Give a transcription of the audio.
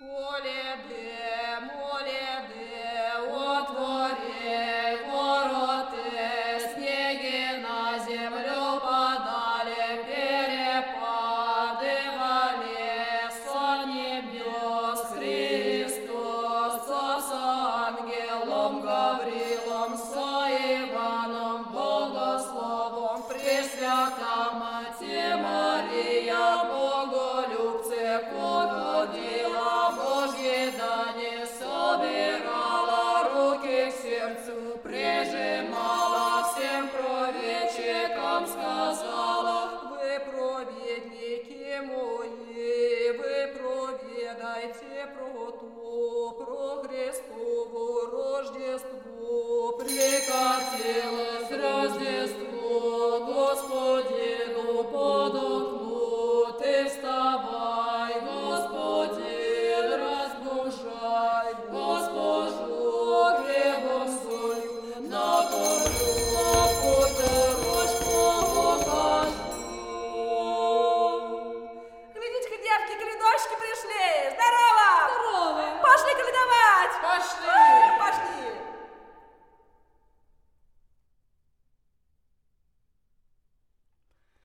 Коляде, моляде, отвори вороты, снеги на землю падали, перепадывали со небес Христос, с ангелом Гаврилом, со Иваном Богословом, Пресвята Мати Мария, Боголюбце, ходила Божье дане, собирала руки к сердцу, прижимала всем праведчикам, сказала: вы праведники мои, вы проведайте про то.